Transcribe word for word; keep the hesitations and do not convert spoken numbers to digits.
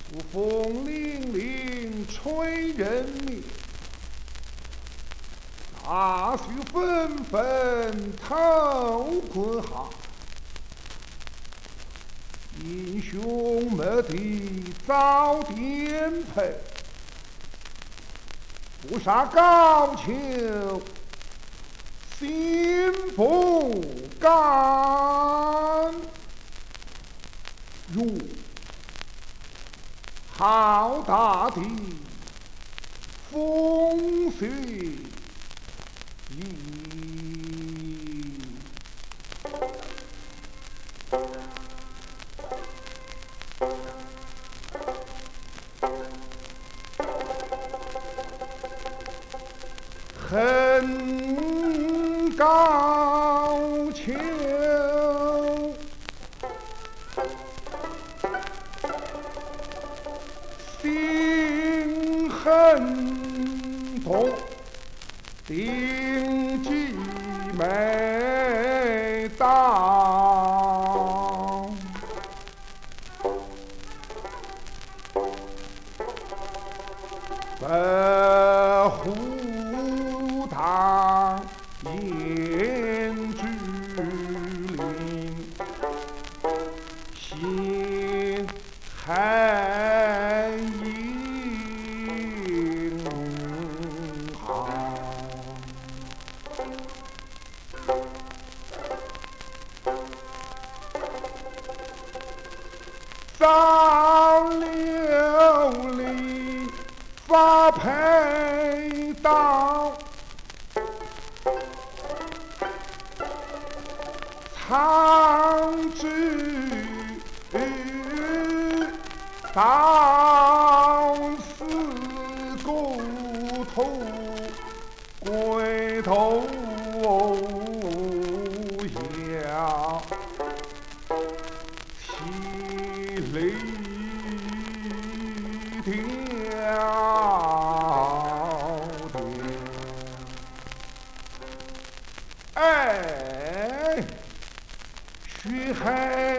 风凛凛吹人面，大雪纷纷透困寒。英雄没地早颠沛，不杀高俅心不甘。如浩大地风雪意。恨高俅，心恨痛，定计没当。白虎堂燕之陵，心寒阴寒。早流离发配到，苍之到死故土，归头遥，凄厉迢迢。哎，血海